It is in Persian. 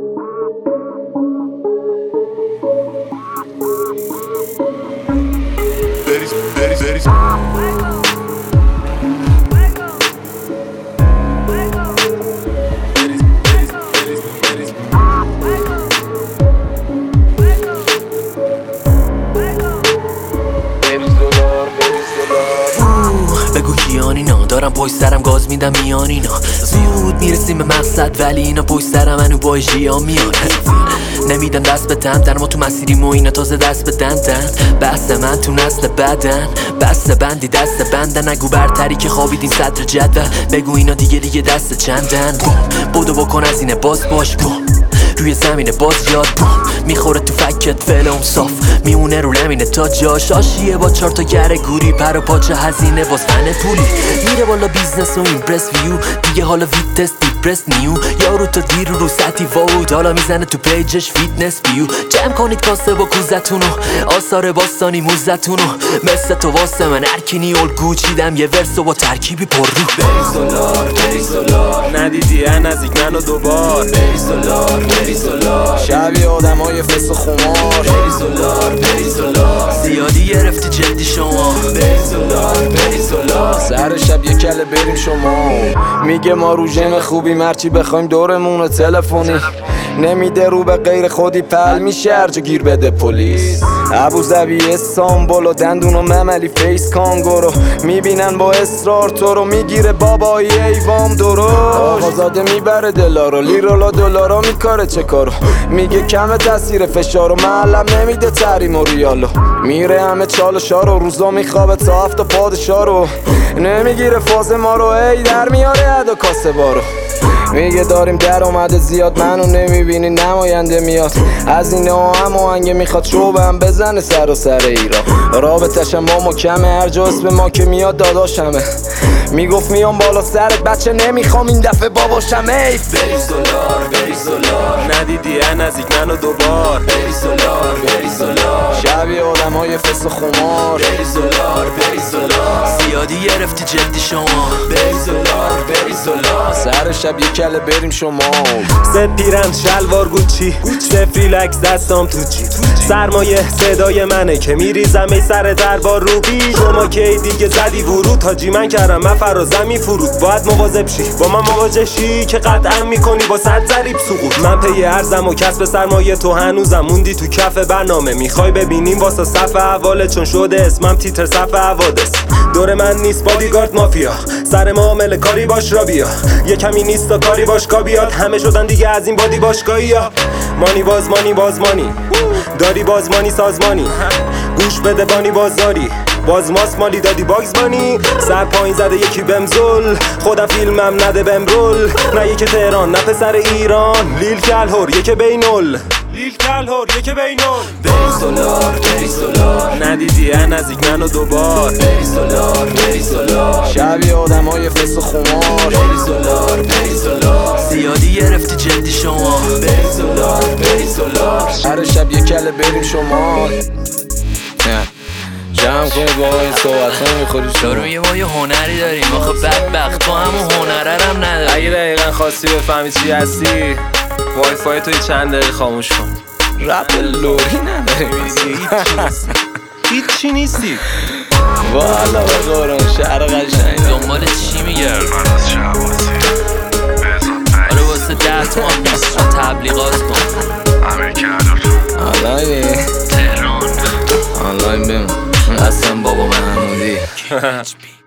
بگو کیان اینا دارم پشت سرم گاز میدم میان اینا زود میرسیم به مقصد ولی اینا پشت سرم منو با اجریا میان نمیدن دست بدن در ما تو مسیریم و اینا تازه دست بدن بحث من تو نسل بدن بسته بندی دست بندن نگو برتری که خوابیدین صدر جدول بگو اینا دیگه دست چندن بودو بکن از اینه باز باش روی زمینه باز یاد میخوره تو فکت فلم صاف میمونه رو نمینه تا جاش آشیه با 4 تا گره گوری پر و پاچه هزینه باز فن پولی میره بالا بیزنس و ایمپرس ویو دیگه حالا ویتس دیپرس نیو یارو تا دیر رو سطحی واود حالا میزنه تو پیجش فیتنس بیو جمع کنید کاسه با کوزتونو آثار باستانی موزتونو مثل تو واسه من ارکینی الگو چیدم یه ورسو با ترکیبی پر رو بری سولار ندیدی نزدیک منو دوبار بری سولار شبیه آدم های فس و خمار بری سولار زیادی گرفتی جدی شما بری سولار سر شب یه کله بریم شما میگه ما رو جمع خوبی مرچی بخوایم دورمون تلفنی نمیده رو به غیر خودی پل میشه هرجا گیر بده پلیس ابوظبی استانبول و دندون و مملی فیس کانگورو میبینن با اصرار تو رو میگیره بابایی ایوام درست آقازاده میبره دلارو لیرولا دلارا میکاره چه کارو میگه کم تاثیر فشارو معلم نمیده تریم و ریالو میره همه چال شارو روزا میخوابه تا هفت پادشاه رو نمیگیره فاز ما رو ای در میاره عدا کاسه بارو میگه داریم درآمد زیاد منو نمیبینی نماینده میاد از این هم آهنگ میخواد شوبم بزنه سر و سر ایران رابطشم با ما کمه هر جا اسم ما که میاد داداشمه میگفت میام بالا سرت بچه نمیخوام این دفعه باباشم ایف بری سولار ندیدی نزدیک منو دوبار بری سولار شبیه آدم های فس و خمار بری سولار زیادی گرفتی جدی شما بری سولار سر شب یه کله بریم شما زد پیرن شلوار گوچی سفریلکس دستام تو جیب سرمایه صدای منه که میریزم ای سر دربار روبی شما که دیگه زدی ورود تاجی من کردم من فرازم میفروت باید مواظب شی با من مواجه شی که قطعا میکنی با 100 ضریب سقوط من پی ارزم و کسب سرمایه تو هنوزم موندی تو کف برنامه میخوای ببینیم واسه صف اوله چون شده اسمم تیتر صف حوادث دور من نیست بادیگارد مافیا سر معامله کاری باش را بیا یه کمی نیست تا کاری باشگاه بیاد همه شدن دیگه از این بادی باشگاهی ها بازمانی داری بازمانی سازمانی گوش بده بانی بازاری بازماس مالی دادی باگز بانی سر پایین زده یکی بمزل خودم فیلمم نده بمرول نه یکی تهران نه پسر ایران لیل کلهور یکی بینول بری سولار ندیدی نزدیک منو دوبار بری سولار شبیه آدم های فس و خمار بری سولار زیادی گرفتی جدی شما بری سولار هر شب یه کله بریم شما جمع کنید با این صحبت ها میخوری شما دارم ما یه هنری داریم آخه بدبخت تو همون هنره هم نداری اگه دقیقا خواستی بفهمی چی هستی وای فای توی چند دقیقه خاموش کن رپ لوری نداریم هیچی نیستی والا به قرآن شهر قشنگ دنبال چی میگرد من از شهبازی آره واسه 10 تومن تبلیغات کن آنلاینی تهران آنلاین بمون اصلا بابا محمودی